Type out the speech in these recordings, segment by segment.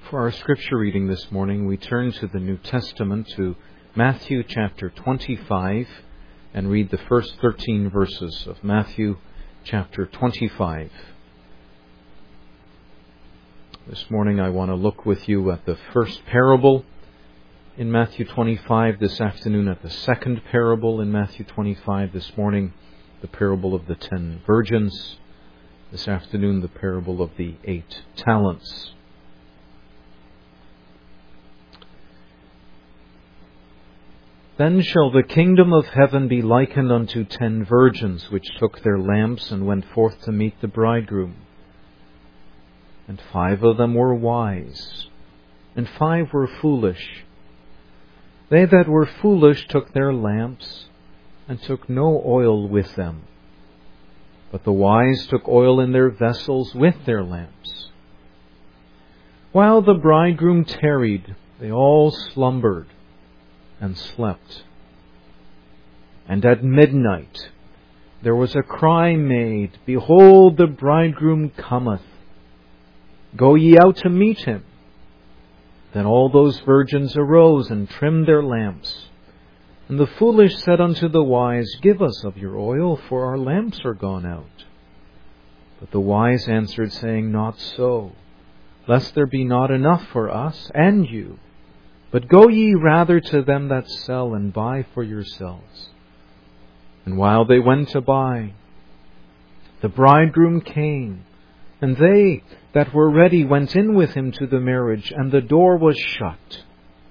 For our scripture reading this morning, we turn to the New Testament, to Matthew chapter 25, and read the first 13 verses of Matthew chapter 25. This morning I want to look with you at the first parable in Matthew 25, this afternoon at the second parable in Matthew 25, this morning the parable of the 10 virgins, this afternoon the parable of the 8 talents. Then shall the kingdom of heaven be likened unto 10 virgins, which took their lamps and went forth to meet the bridegroom. And 5 of them were wise, and 5 were foolish. They that were foolish took their lamps, and took no oil with them. But the wise took oil in their vessels with their lamps. While the bridegroom tarried, they all slumbered and slept. And at midnight there was a cry made, Behold, the bridegroom cometh. Go ye out to meet him. Then all those virgins arose and trimmed their lamps. And the foolish said unto the wise, Give us of your oil, for our lamps are gone out. But the wise answered, saying, Not so, lest there be not enough for us and you. But go ye rather to them that sell, and buy for yourselves. And while they went to buy, the bridegroom came, and they that were ready went in with him to the marriage, and the door was shut.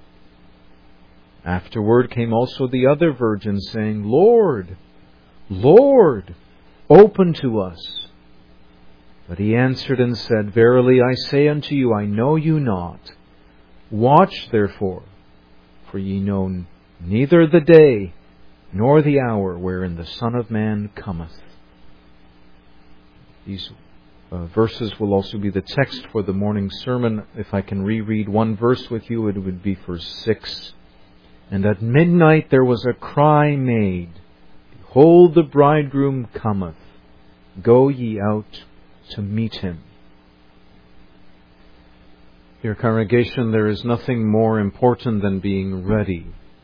Afterward came also the other virgins, saying, Lord, Lord, open to us. But he answered and said, Verily I say unto you, I know you not. Watch therefore, for ye know neither the day nor the hour wherein the Son of Man cometh. These verses will also be the text for the morning sermon. If I can reread one verse with you, it would be verse 6. And at midnight there was a cry made, Behold, the bridegroom cometh. Go ye out to meet him. Dear congregation, there is nothing more important than being ready.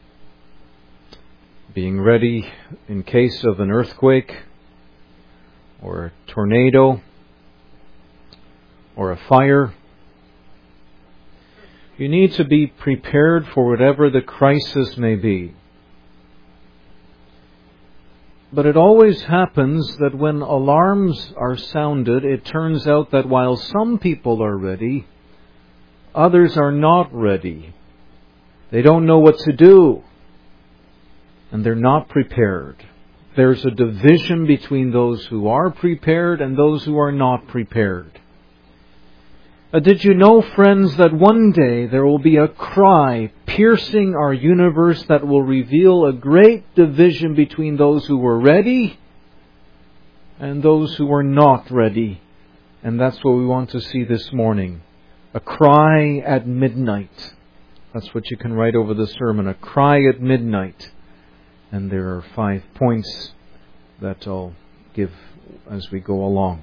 Being ready in case of an earthquake, or a tornado, or a fire. You need to be prepared for whatever the crisis may be. But it always happens that when alarms are sounded, it turns out that while some people are ready, others are not ready. They don't know what to do. And they're not prepared. There's a division between those who are prepared and those who are not prepared. Did you know, friends, that one day there will be a cry piercing our universe that will reveal a great division between those who were ready and those who were not ready? And that's what we want to see this morning. A cry at midnight. That's what you can write over the sermon. A cry at midnight. And there are 5 points that I'll give as we go along.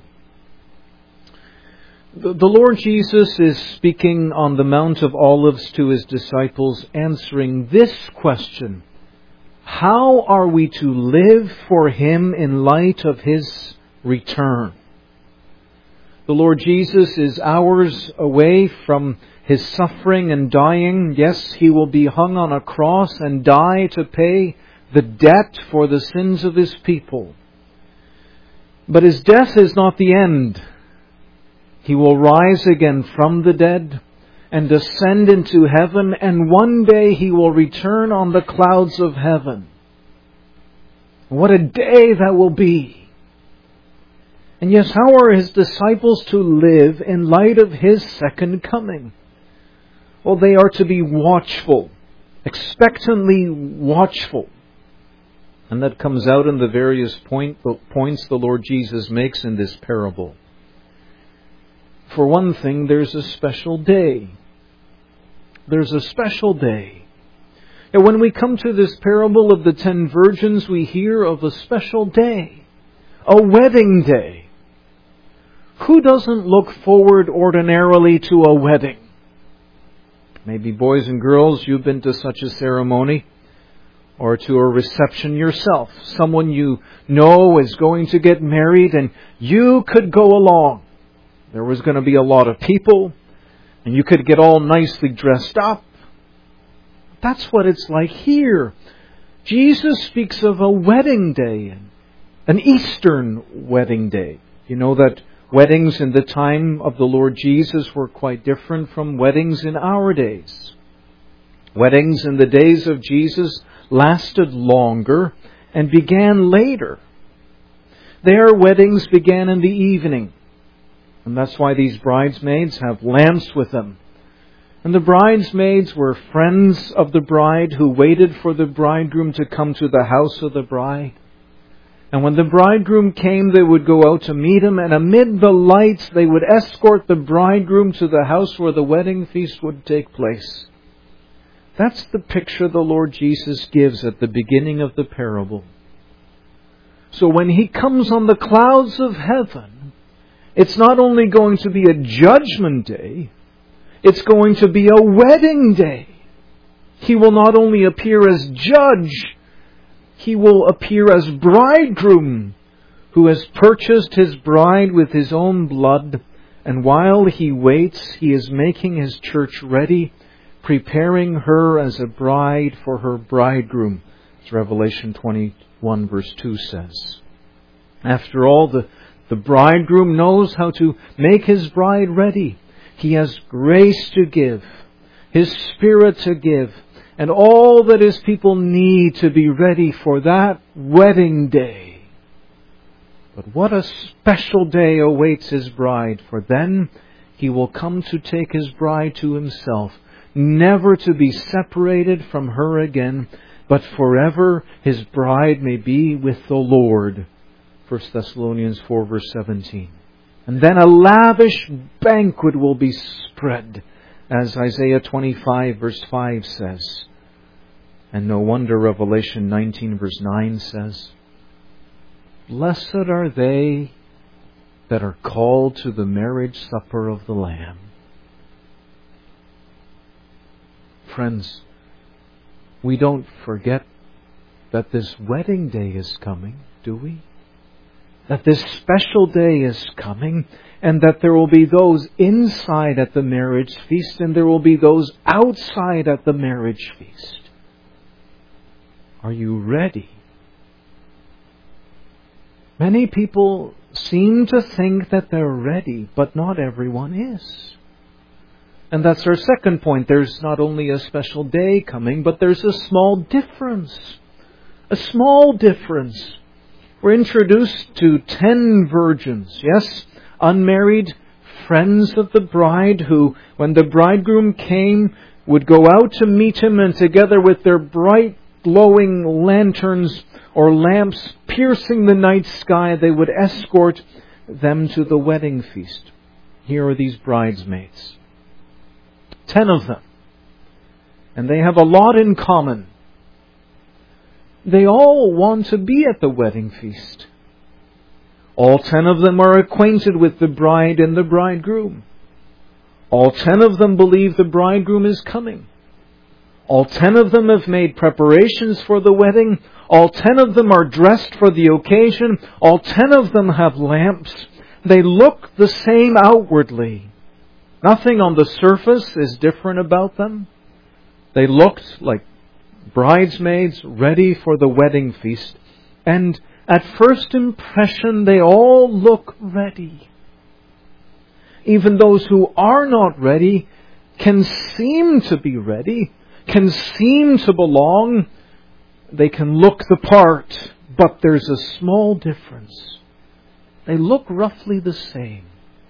The Lord Jesus is speaking on the Mount of Olives to His disciples, answering this question: how are we to live for Him in light of His return? The Lord Jesus is hours away from His suffering and dying. Yes, He will be hung on a cross and die to pay the debt for the sins of His people. But His death is not the end. He will rise again from the dead and ascend into heaven, and one day He will return on the clouds of heaven. What a day that will be! And yes, how are His disciples to live in light of His second coming? Well, they are to be watchful, expectantly watchful. And that comes out in the various points the Lord Jesus makes in this parable. For one thing, there's a special day. There's a special day. And when we come to this parable of the 10 virgins, we hear of a special day. A wedding day. Who doesn't look forward ordinarily to a wedding? Maybe boys and girls, you've been to such a ceremony or to a reception yourself. Someone you know is going to get married and you could go along. There was going to be a lot of people and you could get all nicely dressed up. That's what it's like here. Jesus speaks of a wedding day, an Eastern wedding day. You know that weddings in the time of the Lord Jesus were quite different from weddings in our days. Weddings in the days of Jesus lasted longer and began later. Their weddings began in the evening. And that's why these bridesmaids have lamps with them. And the bridesmaids were friends of the bride who waited for the bridegroom to come to the house of the bride. And when the bridegroom came, they would go out to meet him, and amid the lights they would escort the bridegroom to the house where the wedding feast would take place. That's the picture the Lord Jesus gives at the beginning of the parable. So when He comes on the clouds of heaven, it's not only going to be a judgment day, it's going to be a wedding day. He will not only appear as judge, He will appear as bridegroom who has purchased His bride with His own blood. And while He waits, He is making His church ready, preparing her as a bride for her bridegroom, as Revelation 21 verse 2 says. After all, the bridegroom knows how to make his bride ready. He has grace to give, His Spirit to give, and all that His people need to be ready for that wedding day. But what a special day awaits His bride, for then He will come to take His bride to Himself, never to be separated from her again, but forever His bride may be with the Lord. 1 Thessalonians 4 verse 17. And then a lavish banquet will be spread, as Isaiah 25 verse 5 says. And no wonder Revelation 19 verse 9 says, Blessed are they that are called to the marriage supper of the Lamb. Friends, we don't forget that this wedding day is coming, do we? That this special day is coming, and that there will be those inside at the marriage feast, and there will be those outside at the marriage feast. Are you ready? Many people seem to think that they're ready, but not everyone is. And that's our second point. There's not only a special day coming, but there's a small difference. A small difference. We're introduced to 10 virgins, yes, unmarried friends of the bride who, when the bridegroom came, would go out to meet him, and together with their bright glowing lanterns or lamps piercing the night sky, they would escort them to the wedding feast. Here are these bridesmaids. 10 of them. And they have a lot in common. They all want to be at the wedding feast. All 10 of them are acquainted with the bride and the bridegroom. All 10 of them believe the bridegroom is coming. All 10 of them have made preparations for the wedding. All 10 of them are dressed for the occasion. All 10 of them have lamps. They look the same outwardly. Nothing on the surface is different about them. They looked like bridesmaids ready for the wedding feast. And at first impression, they all look ready. Even those who are not ready can seem to be ready, can seem to belong. They can look the part, but there's a small difference. They look roughly the same.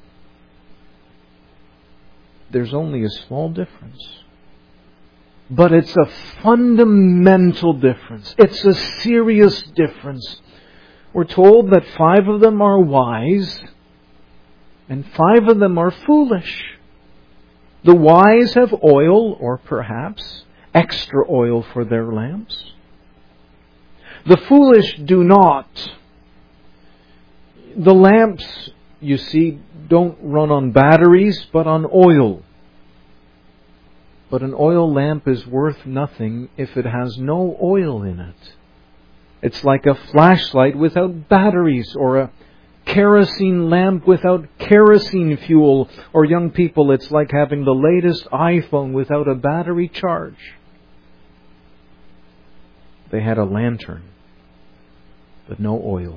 There's only a small difference. But it's a fundamental difference. It's a serious difference. We're told that 5 of them are wise and 5 of them are foolish. The wise have oil, or perhaps extra oil for their lamps. The foolish do not. The lamps, you see, don't run on batteries, but on oil. But an oil lamp is worth nothing if it has no oil in it. It's like a flashlight without batteries, or a kerosene lamp without kerosene fuel. Or young people, it's like having the latest iPhone without a battery charge. They had a lantern, but no oil.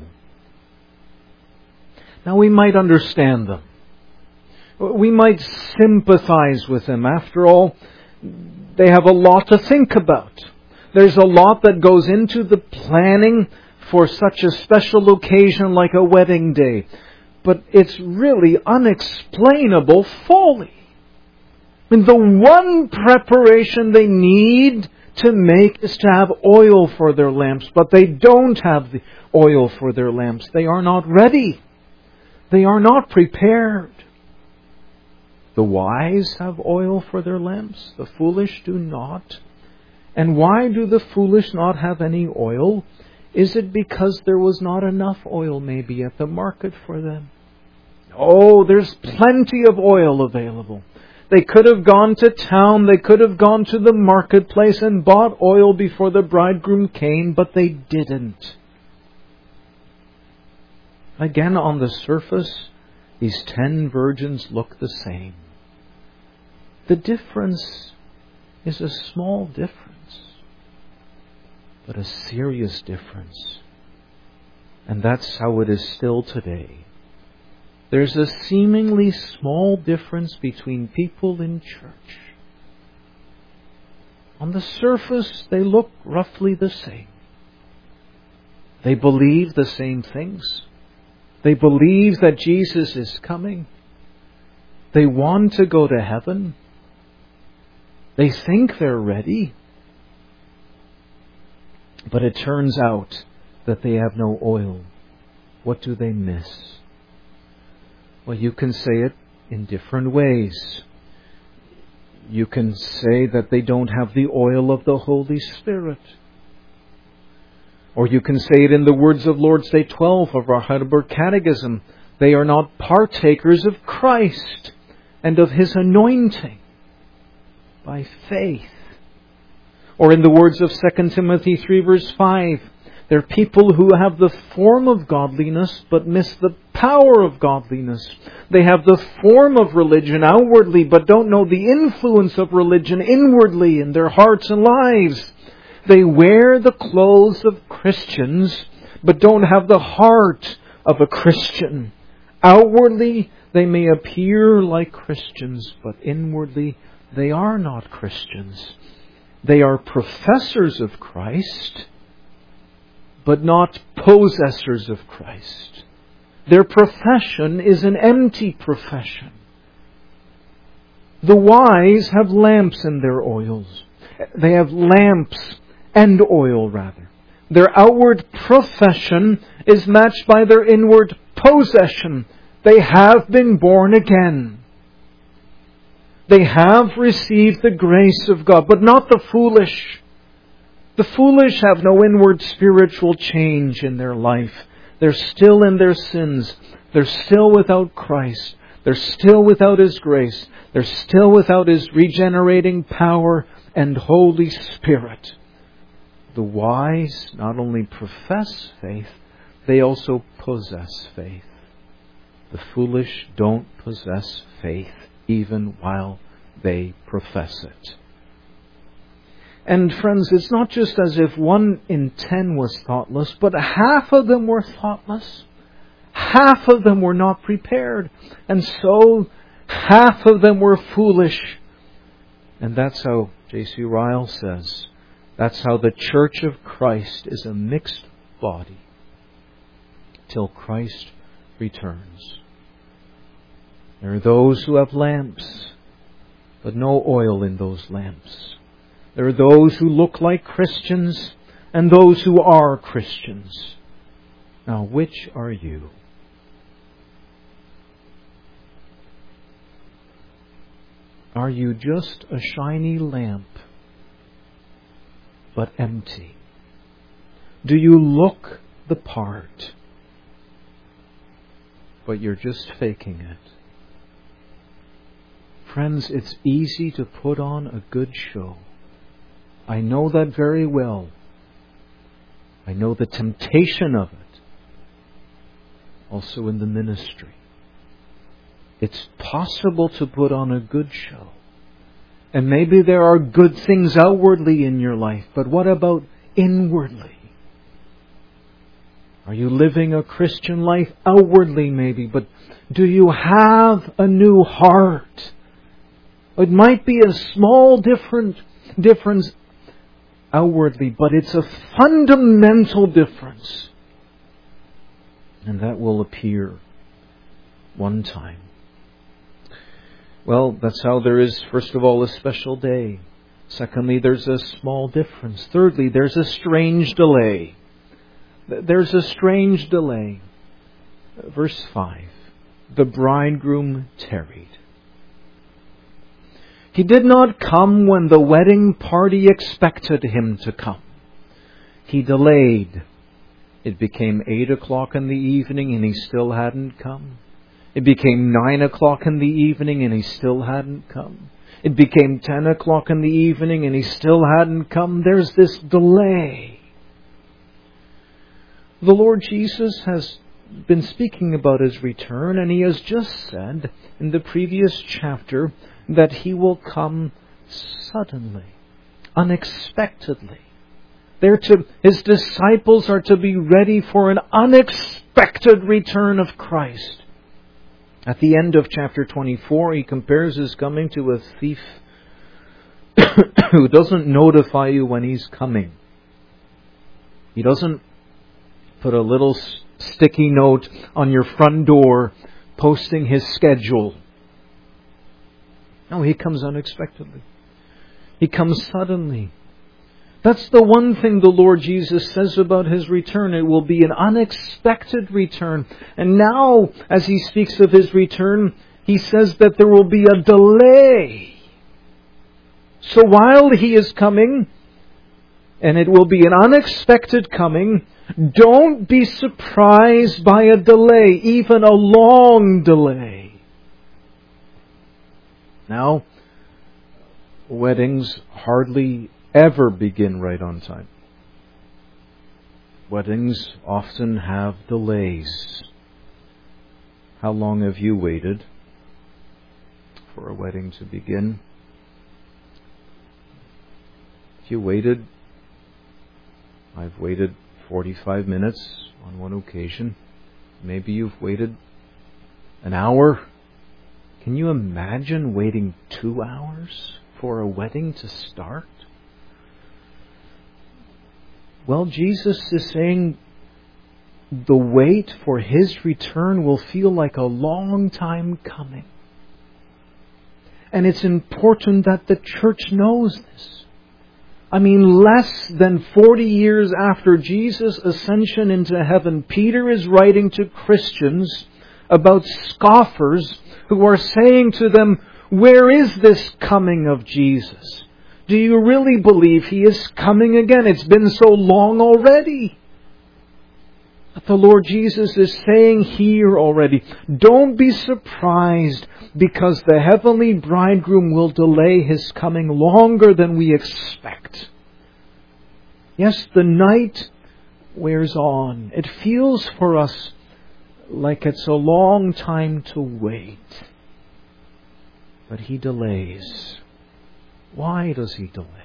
Now we might understand them. We might sympathize with them. After all, they have a lot to think about. There's a lot that goes into the planning for such a special occasion like a wedding day. But it's really unexplainable folly. I mean, the one preparation they need to make is to have oil for their lamps. But they don't have the oil for their lamps. They are not ready. They are not prepared. The wise have oil for their lamps. The foolish do not. And why do the foolish not have any oil? Is it because there was not enough oil maybe at the market for them? Oh, there's plenty of oil available. They could have gone to town, they could have gone to the marketplace and bought oil before the bridegroom came, but they didn't. Again, on the surface, these 10 virgins look the same. The difference is a small difference, but a serious difference. And that's how it is still today. There's a seemingly small difference between people in church. On the surface, they look roughly the same. They believe the same things. They believe that Jesus is coming. They want to go to heaven. They think they're ready. But it turns out that they have no oil. What do they miss? Well, you can say it in different ways. You can say that they don't have the oil of the Holy Spirit. Or you can say it in the words of Lord's Day 12 of our Heidelberg Catechism. They are not partakers of Christ and of His anointing by faith. Or in the words of 2 Timothy 3 verse 5, they're people who have the form of godliness but miss the power of godliness. They have the form of religion outwardly but don't know the influence of religion inwardly in their hearts and lives. They wear the clothes of Christians but don't have the heart of a Christian. Outwardly they may appear like Christians, but inwardly they are not Christians. They are professors of Christ, but not possessors of Christ. Their profession is an empty profession. The wise have lamps in their oils. They have lamps and oil, rather. Their outward profession is matched by their inward possession. They have been born again. They have received the grace of God, but not the foolish. The foolish have no inward spiritual change in their life. They're still in their sins. They're still without Christ. They're still without His grace. They're still without His regenerating power and Holy Spirit. The wise not only profess faith, they also possess faith. The foolish don't possess faith even while they profess it. And friends, it's not just as if 1 in 10 was thoughtless, but half of them were thoughtless. Half of them were not prepared. And so half of them were foolish. And that's how J.C. Ryle says, that's how the Church of Christ is a mixed body till Christ returns. There are those who have lamps, but no oil in those lamps. There are those who look like Christians and those who are Christians. Now, which are you? Are you just a shiny lamp, but empty? Do you look the part, but you're just faking it? Friends, it's easy to put on a good show. I know that very well. I know the temptation of it. Also in the ministry. It's possible to put on a good show. And maybe there are good things outwardly in your life, but what about inwardly? Are you living a Christian life outwardly maybe, but do you have a new heart? It might be a small difference outwardly, but it's a fundamental difference. And that will appear one time. Well, that's how there is, first of all, a special day. Secondly, there's a small difference. Thirdly, there's a strange delay. There's a strange delay. Verse 5. The bridegroom tarried. He did not come when the wedding party expected him to come. He delayed. It became 8 o'clock in the evening and he still hadn't come. It became 9 o'clock in the evening and he still hadn't come. It became 10 o'clock in the evening and he still hadn't come. There's this delay. The Lord Jesus has been speaking about His return, and He has just said in the previous chapter that He will come suddenly, unexpectedly. His disciples are to be ready for an unexpected return of Christ. At the end of chapter 24, He compares His coming to a thief who doesn't notify you when he's coming. He doesn't put a little sticky note on your front door posting his schedule. No, He comes unexpectedly. He comes suddenly. That's the one thing the Lord Jesus says about His return. It will be an unexpected return. And now, as He speaks of His return, He says that there will be a delay. So while He is coming, and it will be an unexpected coming, don't be surprised by a delay, even a long delay. Now, weddings hardly ever begin right on time. Weddings often have delays. How long have you waited for a wedding to begin? If you waited, I've waited 45 minutes on one occasion. Maybe you've waited an hour. Can you imagine waiting 2 hours for a wedding to start? Well, Jesus is saying the wait for His return will feel like a long time coming. And it's important that the church knows this. I mean, less than 40 years after Jesus' ascension into heaven, Peter is writing to Christians about scoffers who are saying to them, "Where is this coming of Jesus? Do you really believe He is coming again? It's been so long already." But the Lord Jesus is saying here already, don't be surprised because the heavenly bridegroom will delay His coming longer than we expect. Yes, the night wears on. It feels for us like it's a long time to wait. But He delays. Why does He delay?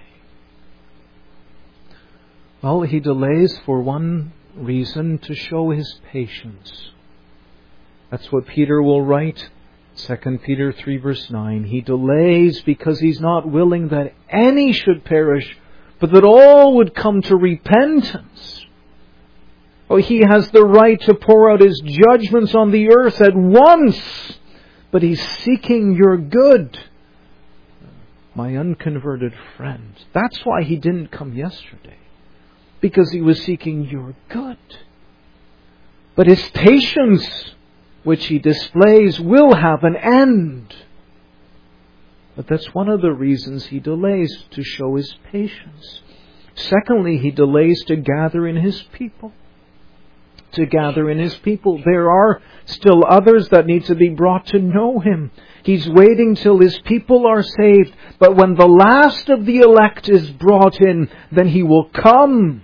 Well, He delays for one reason, to show His patience. That's what Peter will write, 2 Peter 3 verse 9. He delays because He's not willing that any should perish, but that all would come to repentance. Oh, He has the right to pour out His judgments on the earth at once, but He's seeking your good. My unconverted friend. That's why He didn't come yesterday. Because He was seeking your good. But His patience, which He displays, will have an end. But that's one of the reasons He delays, to show His patience. Secondly, He delays to gather in His people. to gather in His people. There are still others that need to be brought to know Him. He's waiting till His people are saved. But when the last of the elect is brought in, then He will come.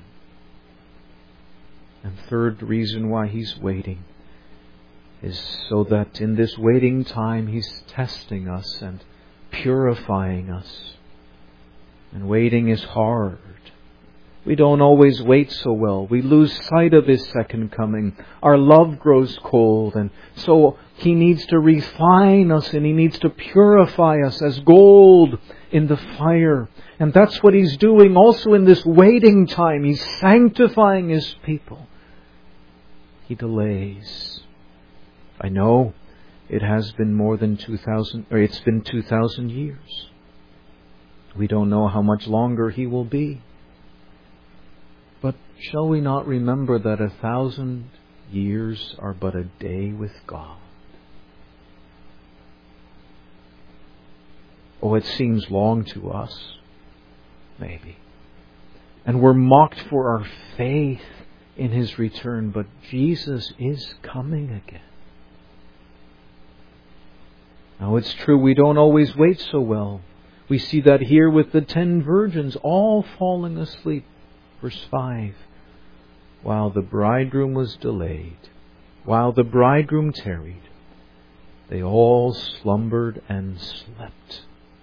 And third reason why He's waiting is so that in this waiting time He's testing us and purifying us. And waiting is hard. We don't always wait so well. We lose sight of His second coming. Our love grows cold. And so He needs to refine us and He needs to purify us as gold in the fire. And that's what He's doing also in this waiting time. He's sanctifying His people. He delays. I know it has been more than 2,000, or it's been 2,000 years. We don't know how much longer He will be. But shall we not remember that 1,000 years are but a day with God? Oh, it seems long to us, maybe. And we're mocked for our faith in His return, but Jesus is coming again. Now it's true, we don't always wait so well. We see that here with the 10 virgins all falling asleep. Verse 5, while the bridegroom was delayed, while the bridegroom tarried, they all slumbered and slept.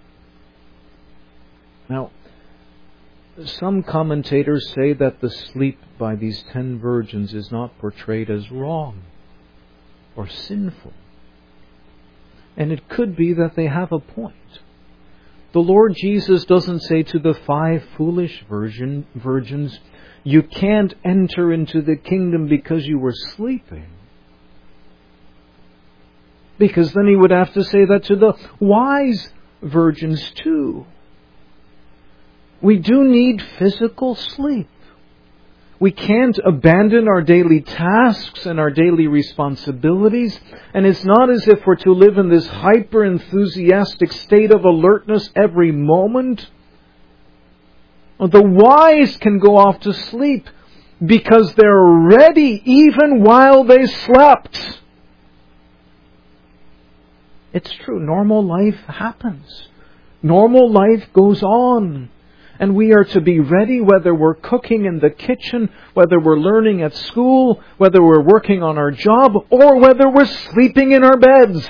Now, some commentators say that the sleep by these 10 virgins is not portrayed as wrong or sinful. And it could be that they have a point. The Lord Jesus doesn't say to the 5 foolish virgins, you can't enter into the kingdom because you were sleeping. Because then He would have to say that to the wise virgins too. We do need physical sleep. We can't abandon our daily tasks and our daily responsibilities. And it's not as if we're to live in this hyper-enthusiastic state of alertness every moment. The wise can go off to sleep because they're ready even while they slept. It's true, normal life happens. Normal life goes on. And we are to be ready whether we're cooking in the kitchen, whether we're learning at school, whether we're working on our job, or whether we're sleeping in our beds.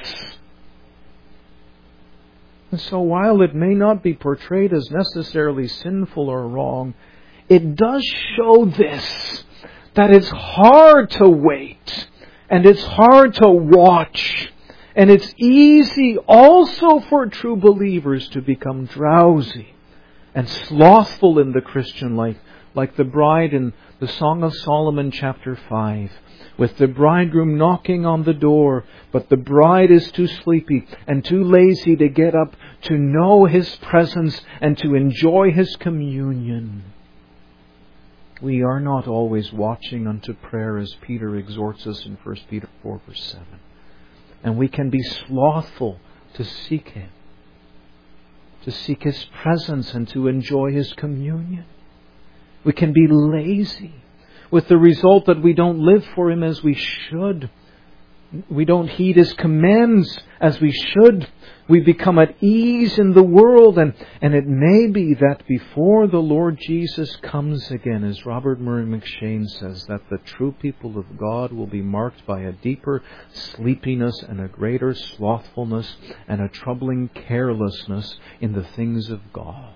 And so while it may not be portrayed as necessarily sinful or wrong, it does show this, that it's hard to wait, and it's hard to watch, and it's easy also for true believers to become drowsy and slothful in the Christian life, like the bride in the Song of Solomon chapter 5, with the bridegroom knocking on the door, but the bride is too sleepy and too lazy to get up to know His presence and to enjoy His communion. We are not always watching unto prayer, as Peter exhorts us in 1 Peter 4 verse 7. And we can be slothful to seek Him, to seek His presence and to enjoy His communion. We can be lazy, with the result that we don't live for Him as we should. We don't heed His commands as we should. We become at ease in the world, and it may be that before the Lord Jesus comes again, as Robert Murray McShane says, that the true people of God will be marked by a deeper sleepiness and a greater slothfulness and a troubling carelessness in the things of God.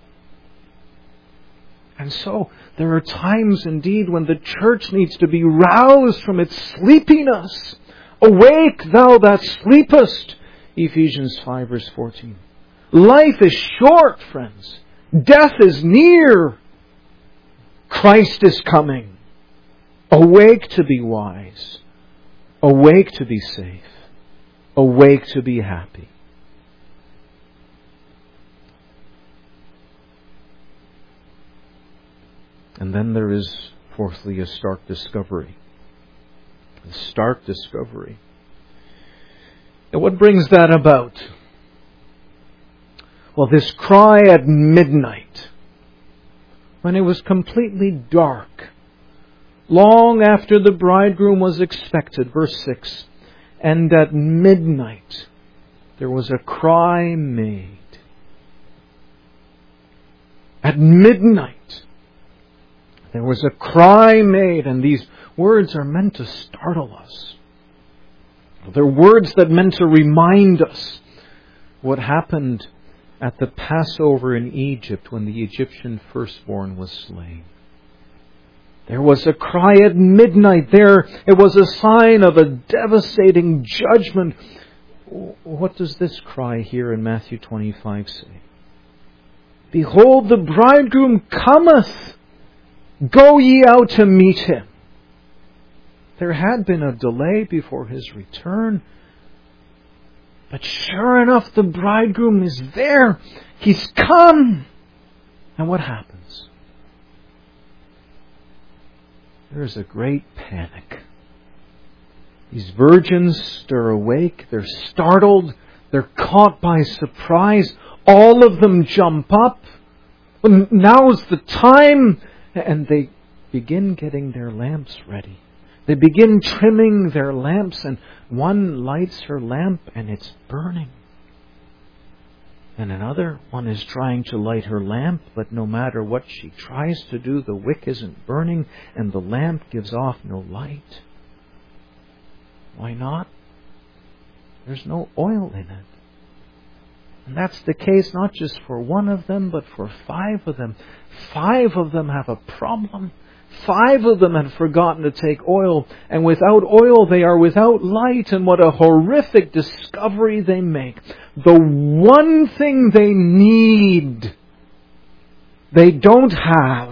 And so, there are times indeed when the church needs to be roused from its sleepiness. Awake, thou that sleepest! Ephesians 5 verse 14. Life is short, friends. Death is near. Christ is coming. Awake to be wise. Awake to be safe. Awake to be happy. And then there is, fourthly, a stark discovery. A stark discovery. And what brings that about? Well, this cry at midnight, when it was completely dark, long after the bridegroom was expected. Verse 6. And at midnight there was a cry made. At midnight there was a cry made. And these words are meant to startle us. They're words that meant to remind us what happened at the Passover in Egypt when the Egyptian firstborn was slain. There was a cry at midnight. There, it was a sign of a devastating judgment. What does this cry here in Matthew 25 say? Behold, the bridegroom cometh. Go ye out to meet him. There had been a delay before his return. But sure enough, the bridegroom is there. He's come. And what happens? There is a great panic. These virgins stir awake. They're startled. They're caught by surprise. All of them jump up. Now's the time. And they begin getting their lamps ready. They begin trimming their lamps, and one lights her lamp and it's burning. And another one is trying to light her lamp, but no matter what she tries to do, the wick isn't burning and the lamp gives off no light. Why not? There's no oil in it. And that's the case not just for one of them, but for 5 of them. 5 of them have a problem. 5 of them had forgotten to take oil, and without oil they are without light, and what a horrific discovery they make. The one thing they need, they don't have.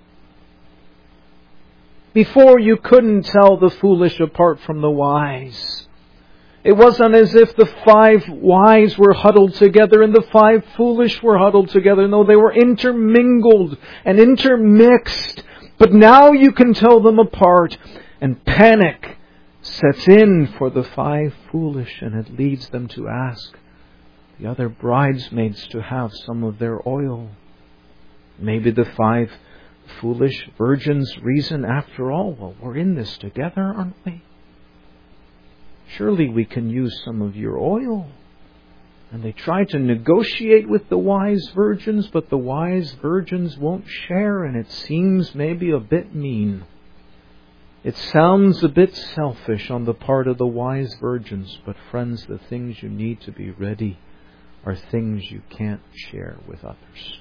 Before, you couldn't tell the foolish apart from the wise. It wasn't as if the 5 wise were huddled together and the 5 foolish were huddled together. No, they were intermingled and intermixed. But now you can tell them apart, and panic sets in for the 5 foolish, and it leads them to ask the other bridesmaids to have some of their oil. Maybe the 5 foolish virgins reason, after all, well, we're in this together, aren't we? Surely we can use some of your oil. And they try to negotiate with the wise virgins, but the wise virgins won't share, and it seems maybe a bit mean. It sounds a bit selfish on the part of the wise virgins, but friends, the things you need to be ready are things you can't share with others.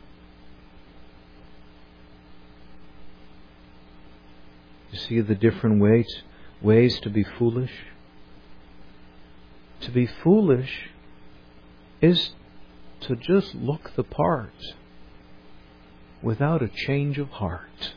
You see the different ways to be foolish? To be foolish is to just look the part without a change of heart.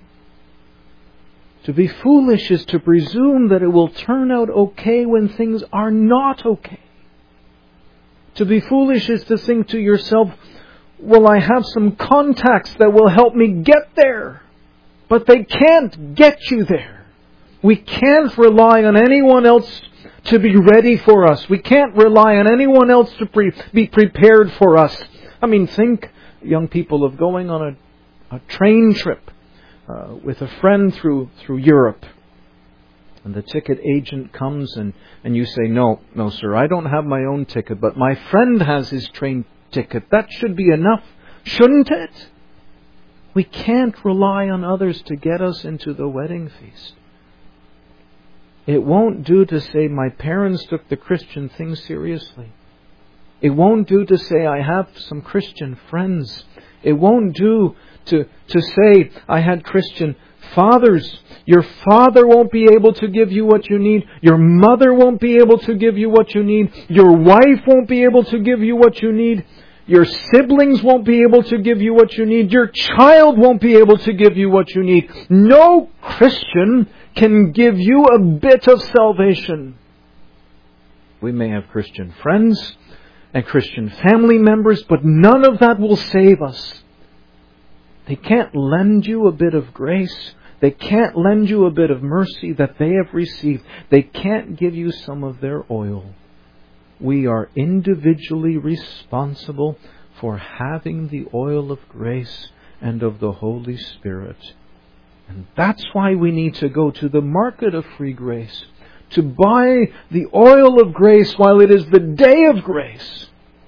To be foolish is to presume that it will turn out okay when things are not okay. To be foolish is to think to yourself, well, I have some contacts that will help me get there. But they can't get you there. We can't rely on anyone else to be ready for us. We can't rely on anyone else to be prepared for us. I mean, think, young people, of going on a train trip with a friend through Europe. And the ticket agent comes and you say, no, sir, I don't have my own ticket, but my friend has his train ticket. That should be enough, shouldn't it? We can't rely on others to get us into the wedding feast. It won't do to say, my parents took the Christian thing seriously. It won't do to say, I have some Christian friends. It won't do to say, I had Christian fathers. Your father won't be able to give you what you need. Your mother won't be able to give you what you need. Your wife won't be able to give you what you need. Your siblings won't be able to give you what you need. Your child won't be able to give you what you need. No Christian can give you a bit of salvation. We may have Christian friends and Christian family members, but none of that will save us. They can't lend you a bit of grace. They can't lend you a bit of mercy that they have received. They can't give you some of their oil. We are individually responsible for having the oil of grace and of the Holy Spirit. And that's why we need to go to the market of free grace, to buy the oil of grace while it is the day of grace.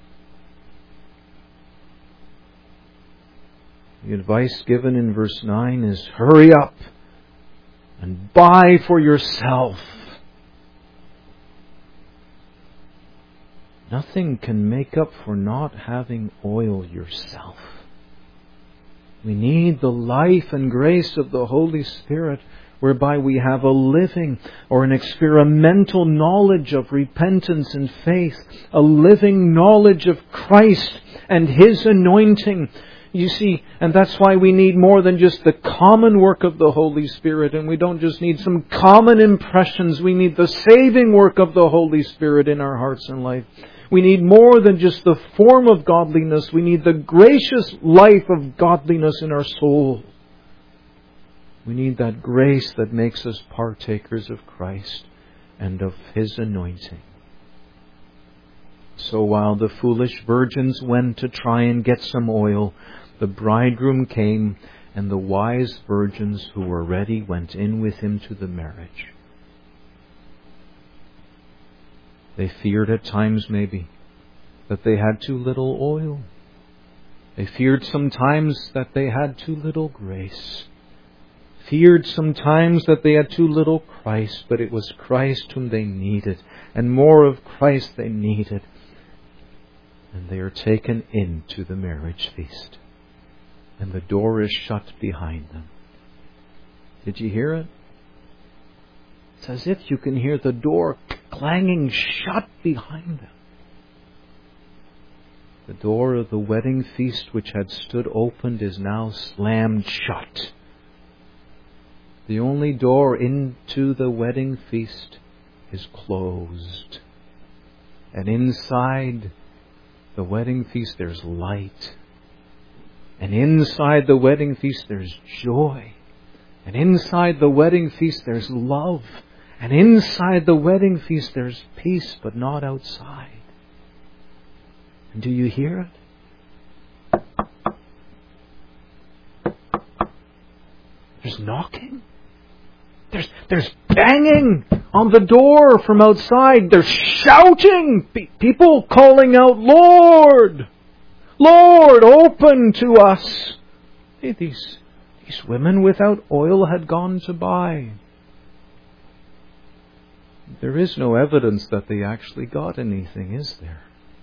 The advice given in verse 9 is hurry up and buy for yourself. Nothing can make up for not having oil yourself. We need the life and grace of the Holy Spirit, whereby we have a living or an experimental knowledge of repentance and faith, a living knowledge of Christ and His anointing. You see, and that's why we need more than just the common work of the Holy Spirit, and we don't just need some common impressions. We need the saving work of the Holy Spirit in our hearts and life. We need more than just the form of godliness. We need the gracious life of godliness in our soul. We need that grace that makes us partakers of Christ and of His anointing. So while the foolish virgins went to try and get some oil, the bridegroom came, and the wise virgins who were ready went in with him to the marriage. They feared at times, maybe, that they had too little oil. They feared sometimes that they had too little grace. Feared sometimes that they had too little Christ, but it was Christ whom they needed, and more of Christ they needed. And they are taken into the marriage feast, and the door is shut behind them. Did you hear it? It's as if you can hear the door clanging shut behind them. The door of the wedding feast, which had stood opened, is now slammed shut. The only door into the wedding feast is closed. And inside the wedding feast there's light. And inside the wedding feast there's joy. And inside the wedding feast there's love. And inside the wedding feast there's peace, but not outside. And do you hear it? There's knocking. There's banging on the door from outside. There's shouting. People calling out, Lord! Lord, open to us. Hey, these women without oil had gone to buy. There is no evidence that they actually got anything, is there?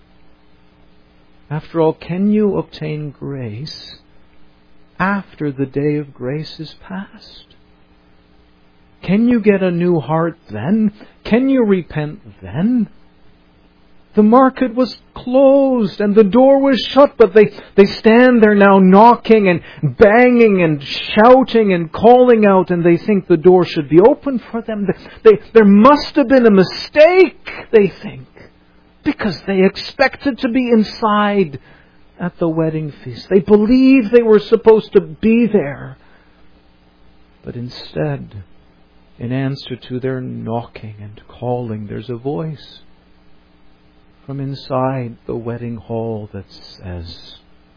After all, can you obtain grace after the day of grace is past? Can you get a new heart then? Can you repent then? The market was closed and the door was shut, but they stand there now knocking and banging and shouting and calling out, and they think the door should be open for them. There must have been a mistake, they think, because they expected to be inside at the wedding feast. They believed they were supposed to be there. But instead, in answer to their knocking and calling, there's a voice from inside the wedding hall that says,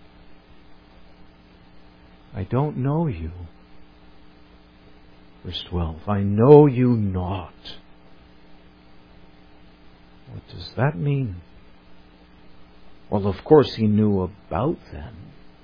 I don't know you. Verse 12, I know you not. What does that mean? Well, of course he knew about them.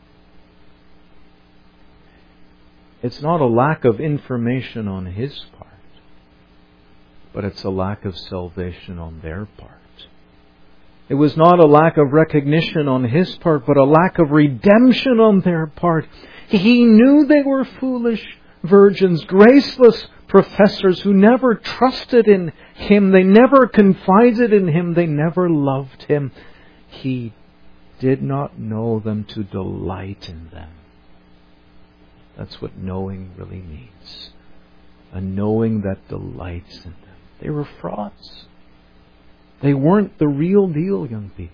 It's not a lack of information on his part, but it's a lack of salvation on their part. It was not a lack of recognition on his part, but a lack of redemption on their part. He knew they were foolish virgins, graceless professors who never trusted in Him. They never confided in Him. They never loved Him. He did not know them to delight in them. That's what knowing really means. A knowing that delights in them. They were frauds. They weren't the real deal, young people.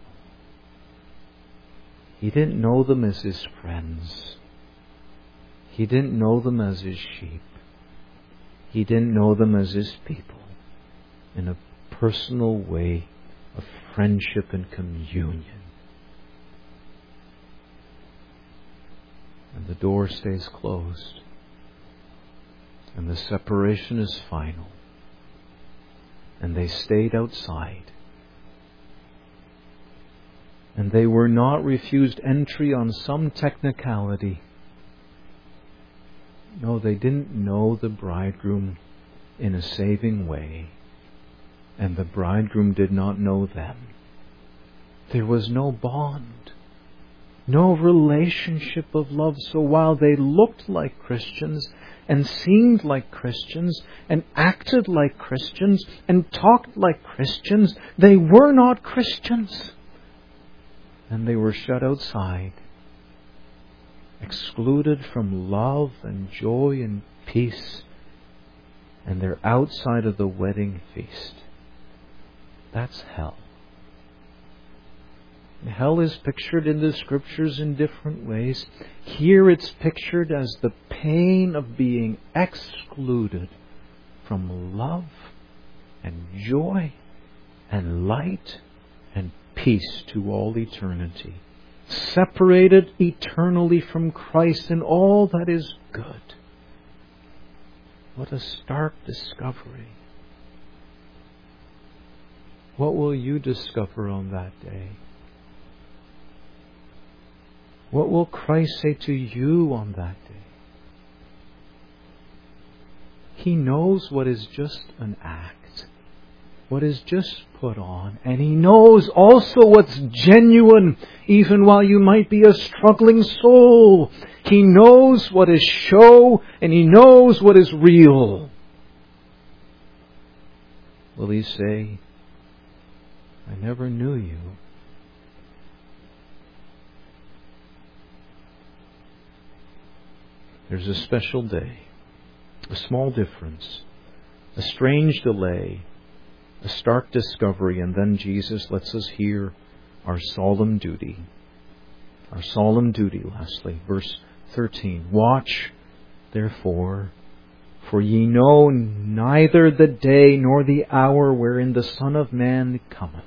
He didn't know them as His friends. He didn't know them as His sheep. He didn't know them as His people in a personal way of friendship and communion. And the door stays closed. And the separation is final. And they stayed outside. And they were not refused entry on some technicality. No, they didn't know the bridegroom in a saving way. And the bridegroom did not know them. There was no bond. No relationship of love. So while they looked like Christians and seemed like Christians and acted like Christians and talked like Christians, they were not Christians. And they were shut outside, excluded from love and joy and peace, and they're outside of the wedding feast. That's hell. Hell is pictured in the Scriptures in different ways. Here it's pictured as the pain of being excluded from love and joy and light and peace to all eternity. Separated eternally from Christ and all that is good. What a stark discovery. What will you discover on that day? What will Christ say to you on that day? He knows what is just an act, what is just put on, and He knows also what's genuine, even while you might be a struggling soul. He knows what is show, and He knows what is real. Will He say, I never knew you? There's a special day, a small difference, a strange delay, a stark discovery, and then Jesus lets us hear our solemn duty. Our solemn duty, lastly. Verse 13. Watch, therefore, for ye know neither the day nor the hour wherein the Son of Man cometh.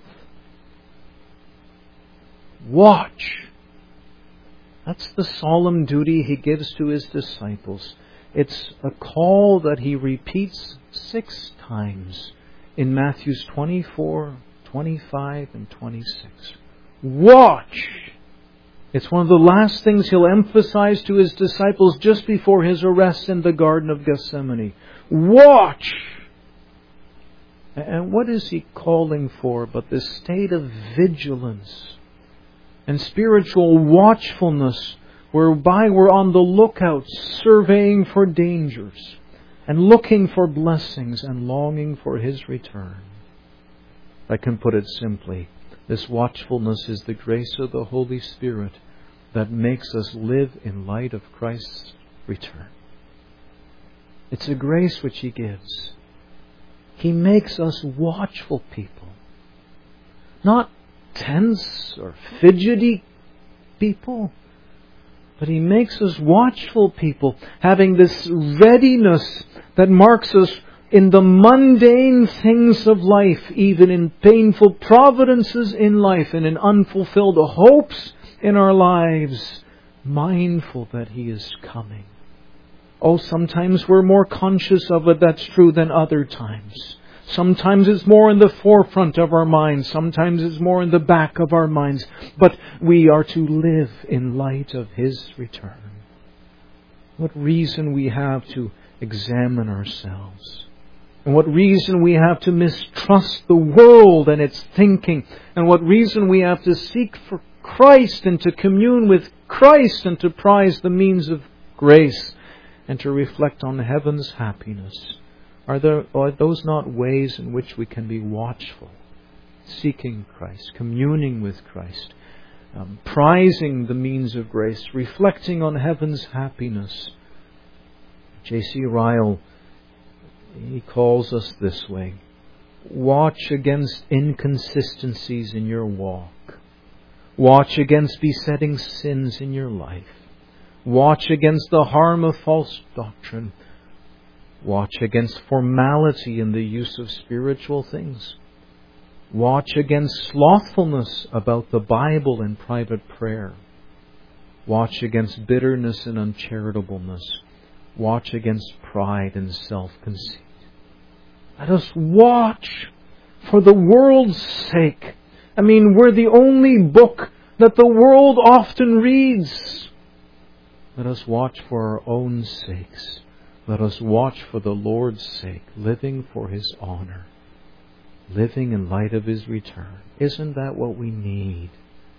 Watch. That's the solemn duty He gives to His disciples. It's a call that He repeats 6 times in Matthews 24, 25, and 26. Watch! It's one of the last things He'll emphasize to His disciples just before His arrest in the Garden of Gethsemane. Watch! And what is He calling for but this state of vigilance and spiritual watchfulness, whereby we're on the lookout, surveying for dangers, and looking for blessings, and longing for His return. I can put it simply, this watchfulness is the grace of the Holy Spirit that makes us live in light of Christ's return. It's a grace which He gives. He makes us watchful people. Not tense or fidgety people, but He makes us watchful people, having this readiness that marks us in the mundane things of life, even in painful providences in life and in unfulfilled hopes in our lives, mindful that He is coming. Oh, sometimes we're more conscious of it, that's true, than other times. Sometimes it's more in the forefront of our minds. Sometimes it's more in the back of our minds. But we are to live in light of His return. What reason we have to examine ourselves. And what reason we have to mistrust the world and its thinking. And what reason we have to seek for Christ and to commune with Christ and to prize the means of grace and to reflect on heaven's happiness. Are those not ways in which we can be watchful, seeking Christ, communing with Christ, prizing the means of grace, reflecting on heaven's happiness? J.C. Ryle, he calls us this way. Watch against inconsistencies in your walk. Watch against besetting sins in your life. Watch against the harm of false doctrine. Watch against formality in the use of spiritual things. Watch against slothfulness about the Bible and private prayer. Watch against bitterness and uncharitableness. watch against pride and self-conceit. Let us watch for the world's sake. I mean, we're the only book that the world often reads. Let us watch for our own sakes. Let us watch for the Lord's sake, living for His honor, living in light of His return. Isn't that what we need?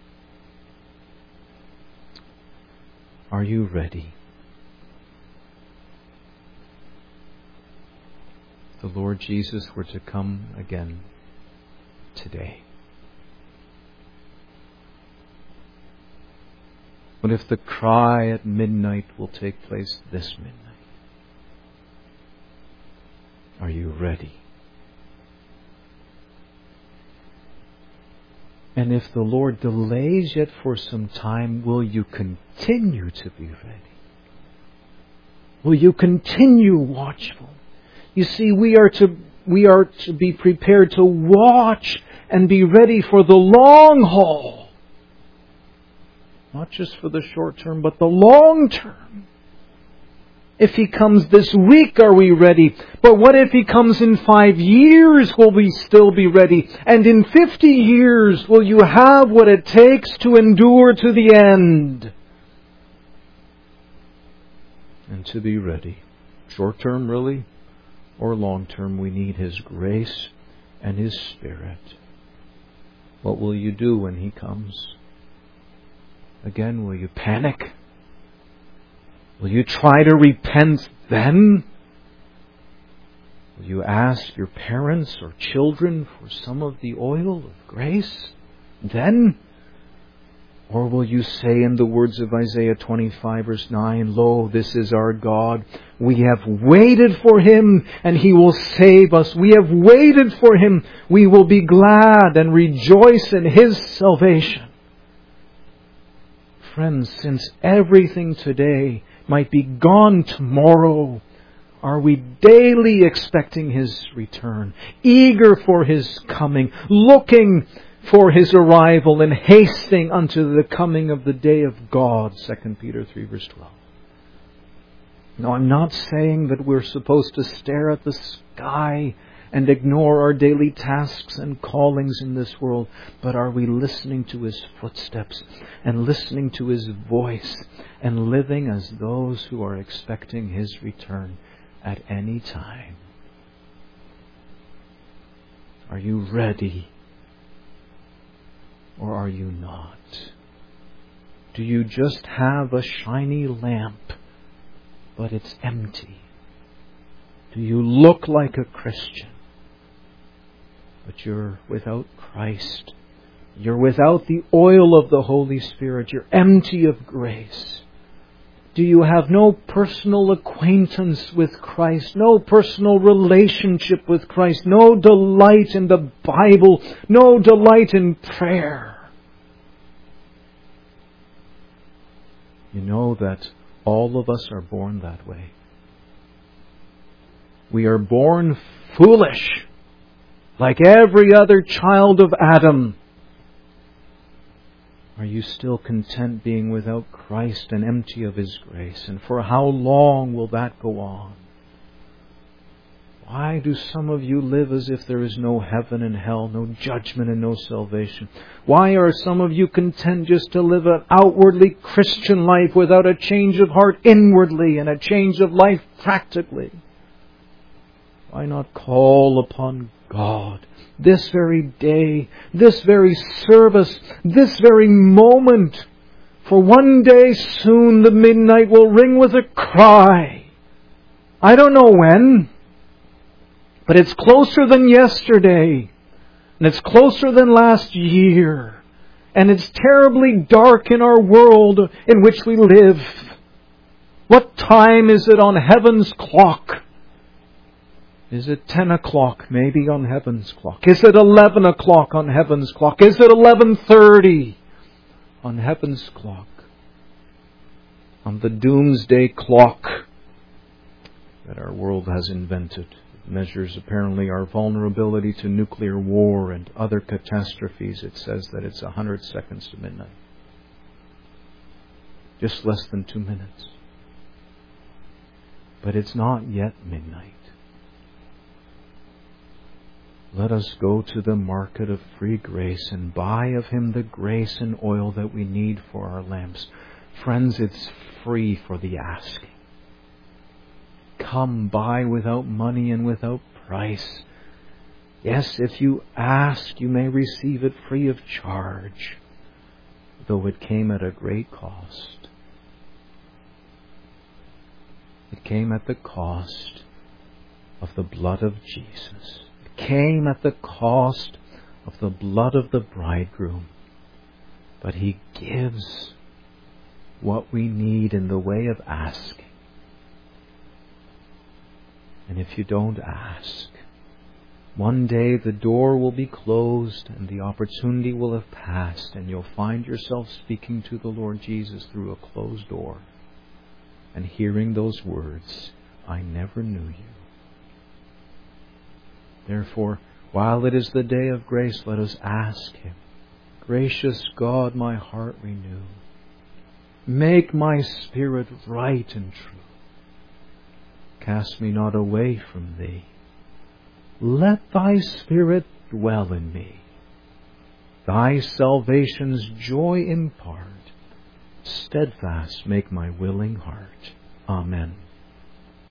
Are you ready? The Lord Jesus were to come again today. What if the cry at midnight will take place this midnight? Are you ready? And if the Lord delays yet for some time, will you continue to be ready? Will you continue watchful? You see, we are to be prepared to watch and be ready for the long haul. Not just for the short term, but the long term. If He comes this week, are we ready? But what if He comes in 5 years? Will we still be ready? And in 50 years, will you have what it takes to endure to the end? And to be ready. Short term, really? Or long term, we need His grace and His Spirit. What will you do when He comes? Again, will you panic? Will you try to repent then? Will you ask your parents or children for some of the oil of grace then? Or will you say in the words of Isaiah 25 verse 9, Lo, this is our God. We have waited for Him and He will save us. We have waited for Him. We will be glad and rejoice in His salvation. Friends, since everything today might be gone tomorrow, are we daily expecting His return, eager for His coming, looking for His arrival and hasting unto the coming of the day of God, 2 Peter 3 verse 12. Now, I'm not saying that we're supposed to stare at the sky and ignore our daily tasks and callings in this world, but are we listening to His footsteps and listening to His voice and living as those who are expecting His return at any time? Are you ready? Or are you not? Do you just have a shiny lamp, but it's empty? Do you look like a Christian, but you're without Christ? You're without the oil of the Holy Spirit. You're empty of grace. Do you have no personal acquaintance with Christ? No personal relationship with Christ? No delight in the Bible? No delight in prayer? You know that all of us are born that way. We are born foolish, like every other child of Adam. Are you still content being without Christ and empty of His grace? And for how long will that go on? Why do some of you live as if there is no heaven and hell, no judgment and no salvation? Why are some of you content just to live an outwardly Christian life without a change of heart inwardly and a change of life practically? Why not call upon God this very day, this very service, this very moment? For one day soon the midnight will ring with a cry. I don't know when, but it's closer than yesterday, and it's closer than last year, and it's terribly dark in our world in which we live. What time is it on heaven's clock? Is it 10 o'clock maybe on heaven's clock? Is it 11 o'clock on heaven's clock? Is it 11:30 on heaven's clock? On the doomsday clock that our world has invented. It measures apparently our vulnerability to nuclear war and other catastrophes. It says that it's 100 seconds to midnight. Just less than 2 minutes. but it's not yet midnight. Let us go to the market of free grace and buy of Him the grace and oil that we need for our lamps. Friends, it's free for the asking. Come, buy without money and without price. Yes, if you ask, you may receive it free of charge, though it came at a great cost. It came at the cost of the blood of Jesus. It came at the cost of the blood of the bridegroom. But He gives what we need in the way of asking. And if you don't ask, one day the door will be closed and the opportunity will have passed, and you'll find yourself speaking to the Lord Jesus through a closed door and hearing those words, "I never knew you." Therefore, while it is the day of grace, let us ask Him, "Gracious God, my heart renew. Make my spirit right and true. Cast me not away from Thee. Let Thy Spirit dwell in me. Thy salvation's joy impart. Steadfast make my willing heart." Amen.